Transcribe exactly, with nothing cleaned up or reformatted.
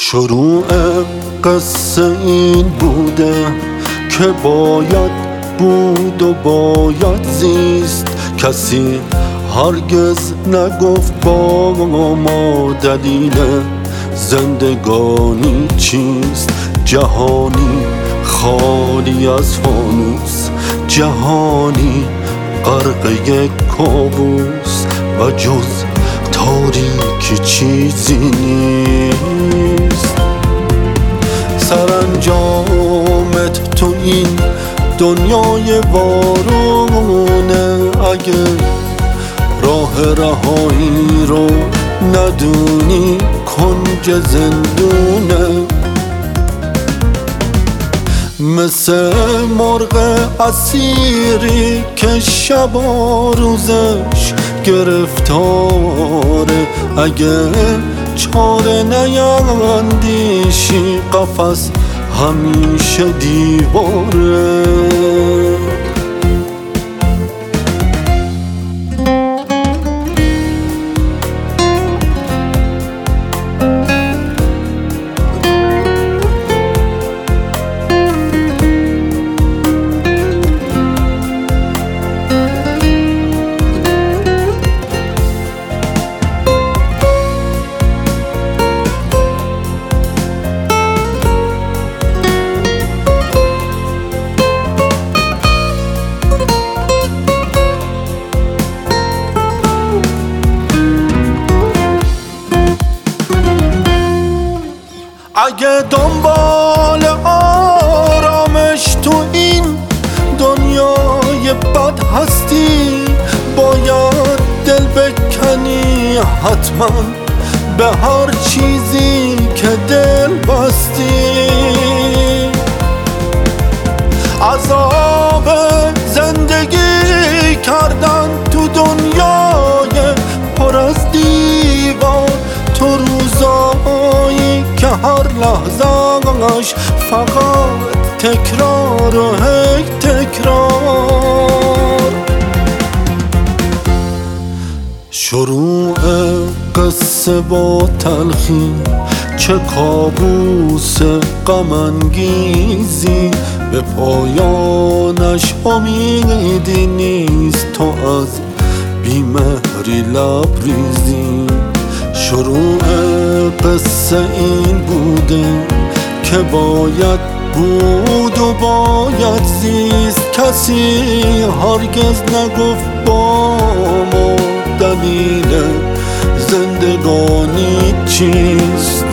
شروع قصه این بوده که باید بود و باید زیست. کسی هرگز نگفت با ما دلیل زندگانی چیست. جهانی خالی از فانوس، جهانی غرق یک کابوس و جز تاریکی چیزی نیست. سرانجامت تو این دنیای وارونه، اگه راه رهایی رو ندونی کنج زندونه. مثل مرغ اسیری که شب و روزش گرفتاره، اگه چاره نیندیشی قفس همیشه دیواره. اگه دنبال آرامش تو این دنیای بد هستی، باید دل بکنی حتما به هر چیزی که دل بستی. عذاب زندگی کردن تو دنیای پر از دیوار، تو روزایی که هر لحظه‌اش فقط تکرار و هی تکرار. شروع قصه با تلخی، چه کابوس غم انگیزی، به پایانش امیدی نیست، تو از بی‌مهری لبریزی. شروع قصه این بوده که باید بود و باید زیست. کسی هرگز نگفت با ما دلیل زندگانی چیست.